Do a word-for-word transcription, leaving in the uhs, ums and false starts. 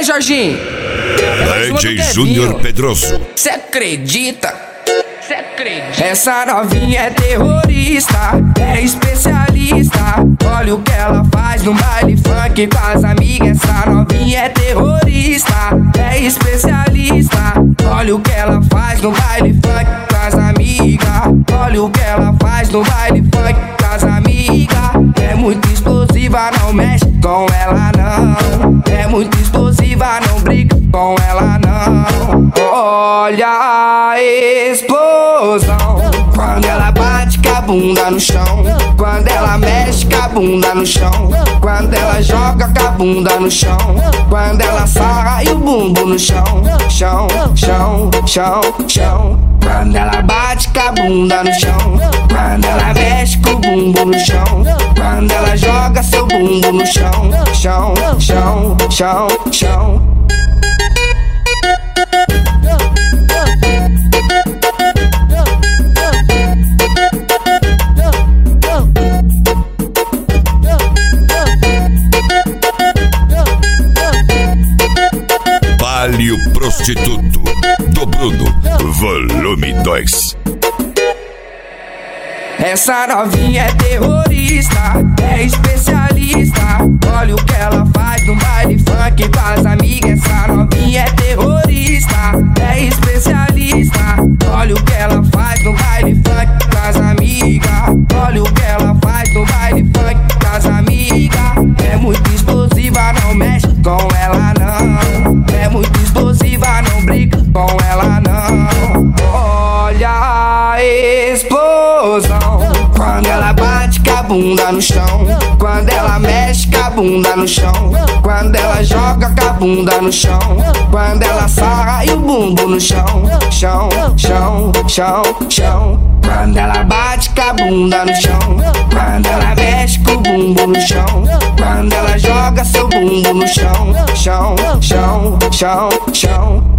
aí, Jorginho? D J Júnior Pedroso. Cê acredita? Cê acredita? Essa novinha é terrorista, é especialista. Olha o que ela faz no baile funk com as amigas. Essa novinha é terrorista, é especialista. Olha o que ela faz no baile funk com as amigas. Olha o que ela faz no baile funk com as amigas. É muito explosiva, não mexe com ela não. É muito explosiva, não brinca com ela não. Olha a explosão quando ela bate com a bunda no chão. Quando ela mexe com a bunda no chão. Quando ela joga com a bunda no chão. Quando ela sarra e o bumbo no chão. Chão, chão, chão, chão. Quando ela bate com a bunda no chão. Quando ela mexe com o bumbo no chão. Quando ela joga seu bumbo no chão. Chão, chão, chão, chão. Baile o Prostituto do Bruno, volume dois. Essa novinha é terrorista, é especialista. Olha o que ela faz no baile funk com as amigas. Essa novinha é terrorista, é especialista. Olha o que ela faz no baile funk com as amigas. Olha o que ela faz no baile funk com as amigas. É muito explosiva, não mexe com ela não. É muito explosiva, não brinca com ela não. Olha a explosão quando ela bate com a bunda no chão. Quando ela mexe com a bunda no chão. Quando ela joga com a bunda no chão. Quando ela sarra e o bumbo no chão. Chão, chão, chão, chão. Quando ela bate com a bunda no chão. Quando ela mexe com o bumbo no chão. Quando ela joga seu bumbo no chão. Chão, chão, chão, chão.